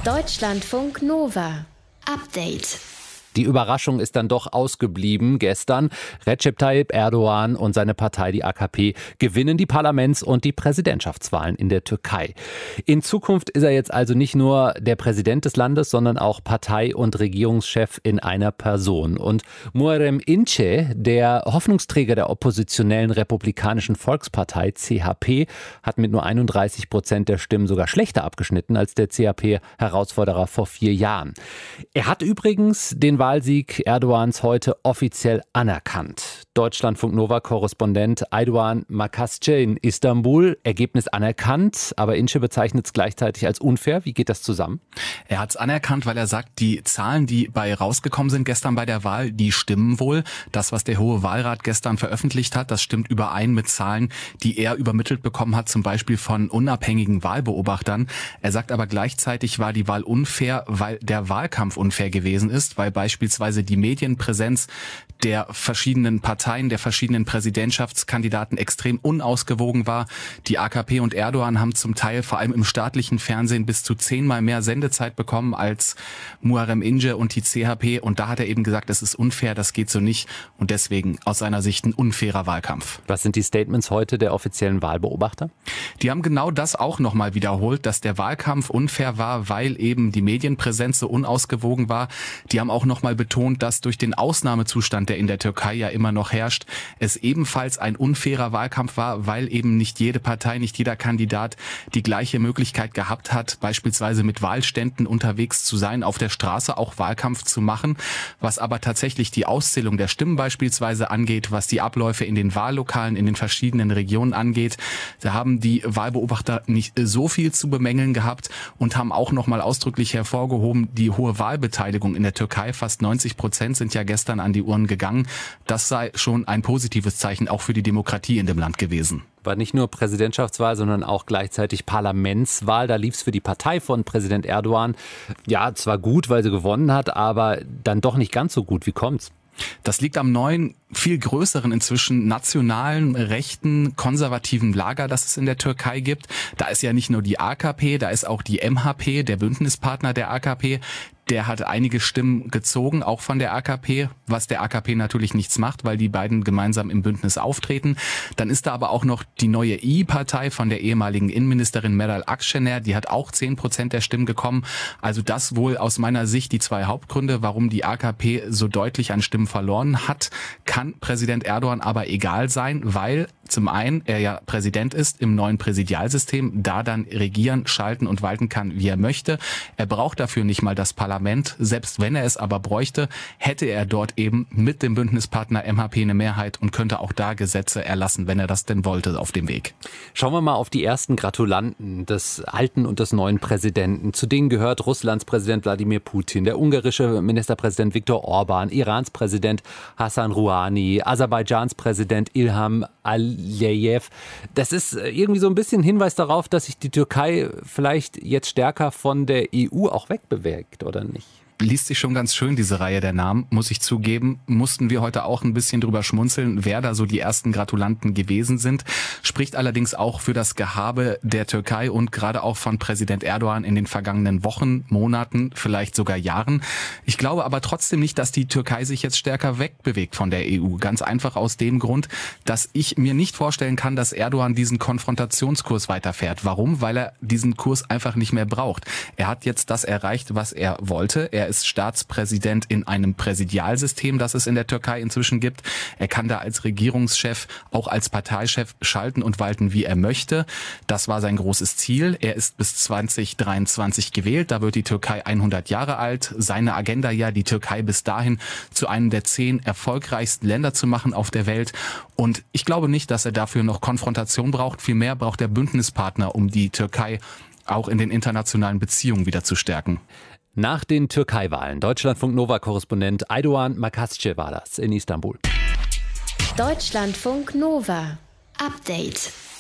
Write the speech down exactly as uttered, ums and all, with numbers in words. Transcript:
Deutschlandfunk Nova. Update. Die Überraschung ist dann doch ausgeblieben gestern. Recep Tayyip Erdogan und seine Partei, die A K P, gewinnen die Parlaments- und die Präsidentschaftswahlen in der Türkei. In Zukunft ist er jetzt also nicht nur der Präsident des Landes, sondern auch Partei- und Regierungschef in einer Person. Und Muharrem İnce, der Hoffnungsträger der oppositionellen Republikanischen Volkspartei C H P, hat mit nur einunddreißig Prozent der Stimmen sogar schlechter abgeschnitten als der C H P-Herausforderer vor vier Jahren. Er hat übrigens den Wahlsieg Erdogans heute offiziell anerkannt. Deutschlandfunk Nova-Korrespondent Aydoğan Makasce in Istanbul. Ergebnis anerkannt, aber İnce bezeichnet es gleichzeitig als unfair. Wie geht das zusammen? Er hat es anerkannt, weil er sagt, die Zahlen, die bei rausgekommen sind gestern bei der Wahl, die stimmen wohl. Das, was der Hohe Wahlrat gestern veröffentlicht hat, das stimmt überein mit Zahlen, die er übermittelt bekommen hat, zum Beispiel von unabhängigen Wahlbeobachtern. Er sagt aber gleichzeitig, war die Wahl unfair, weil der Wahlkampf unfair gewesen ist, weil beispielsweise die Medienpräsenz der verschiedenen Parteien, der verschiedenen Präsidentschaftskandidaten extrem unausgewogen war. Die A K P und Erdogan haben zum Teil vor allem im staatlichen Fernsehen bis zu zehnmal mehr Sendezeit bekommen als Muharrem İnce und die C H P. Und da hat er eben gesagt, es ist unfair, das geht so nicht. Und deswegen aus seiner Sicht ein unfairer Wahlkampf. Was sind die Statements heute der offiziellen Wahlbeobachter? Die haben genau das auch nochmal wiederholt, dass der Wahlkampf unfair war, weil eben die Medienpräsenz so unausgewogen war. Die haben auch nochmal betont, dass durch den Ausnahmezustand, der in der Türkei ja immer noch herrscht, es ebenfalls ein unfairer Wahlkampf war, weil eben nicht jede Partei, nicht jeder Kandidat die gleiche Möglichkeit gehabt hat, beispielsweise mit Wahlständen unterwegs zu sein, auf der Straße auch Wahlkampf zu machen. Was aber tatsächlich die Auszählung der Stimmen beispielsweise angeht, was die Abläufe in den Wahllokalen in den verschiedenen Regionen angeht, da haben die Wahlbeobachter nicht so viel zu bemängeln gehabt und haben auch nochmal ausdrücklich hervorgehoben, die hohe Wahlbeteiligung in der Türkei, fast neunzig Prozent sind ja gestern an die Urnen gegangen. Das sei schon ein positives Zeichen auch für die Demokratie in dem Land gewesen. War nicht nur Präsidentschaftswahl, sondern auch gleichzeitig Parlamentswahl. Da lief es für die Partei von Präsident Erdogan ja zwar gut, weil sie gewonnen hat, aber dann doch nicht ganz so gut. Wie kommt's? Das liegt am neuen, viel größeren inzwischen nationalen, rechten, konservativen Lager, das es in der Türkei gibt. Da ist ja nicht nur die A K P, da ist auch die M H P, der Bündnispartner der A K P. Der hat einige Stimmen gezogen, auch von der A K P, was der A K P natürlich nichts macht, weil die beiden gemeinsam im Bündnis auftreten. Dann ist da aber auch noch die neue İYİ-Partei von der ehemaligen Innenministerin Meral Akşener, die hat auch zehn Prozent der Stimmen bekommen. Also das wohl aus meiner Sicht die zwei Hauptgründe, warum die A K P so deutlich an Stimmen verloren hat. Kann Präsident Erdogan aber egal sein, weil zum einen er ja Präsident ist im neuen Präsidialsystem, da dann regieren, schalten und walten kann, wie er möchte. Er braucht dafür nicht mal das Parlament. Selbst wenn er es aber bräuchte, hätte er dort eben mit dem Bündnispartner M H P eine Mehrheit und könnte auch da Gesetze erlassen, wenn er das denn wollte, auf dem Weg. Schauen wir mal auf die ersten Gratulanten des alten und des neuen Präsidenten. Zu denen gehört Russlands Präsident Wladimir Putin, der ungarische Ministerpräsident Viktor Orban, Irans Präsident Hassan Rouhani, Aserbaidschans Präsident Ilham Aliyev. Das ist irgendwie so ein bisschen Hinweis darauf, dass sich die Türkei vielleicht jetzt stärker von der E U auch wegbewegt, oder nicht? Liest sich schon ganz schön, diese Reihe der Namen, muss ich zugeben. Mussten wir heute auch ein bisschen drüber schmunzeln, wer da so die ersten Gratulanten gewesen sind. Spricht allerdings auch für das Gehabe der Türkei und gerade auch von Präsident Erdogan in den vergangenen Wochen, Monaten, vielleicht sogar Jahren. Ich glaube aber trotzdem nicht, dass die Türkei sich jetzt stärker wegbewegt von der E U. Ganz einfach aus dem Grund, dass ich mir nicht vorstellen kann, dass Erdogan diesen Konfrontationskurs weiterfährt. Warum? Weil er diesen Kurs einfach nicht mehr braucht. Er hat jetzt das erreicht, was er wollte. Er Er ist Staatspräsident in einem Präsidialsystem, das es in der Türkei inzwischen gibt. Er kann da als Regierungschef, auch als Parteichef schalten und walten, wie er möchte. Das war sein großes Ziel. Er ist bis zwanzig dreiundzwanzig gewählt. Da wird die Türkei hundert Jahre alt. Seine Agenda ja, die Türkei bis dahin zu einem der zehn erfolgreichsten Länder zu machen auf der Welt. Und ich glaube nicht, dass er dafür noch Konfrontation braucht. Vielmehr braucht er Bündnispartner, um die Türkei auch in den internationalen Beziehungen wieder zu stärken. Nach den Türkei-Wahlen. Deutschlandfunk Nova-Korrespondent Aydoğan Makasce war das in Istanbul. Deutschlandfunk Nova. Update.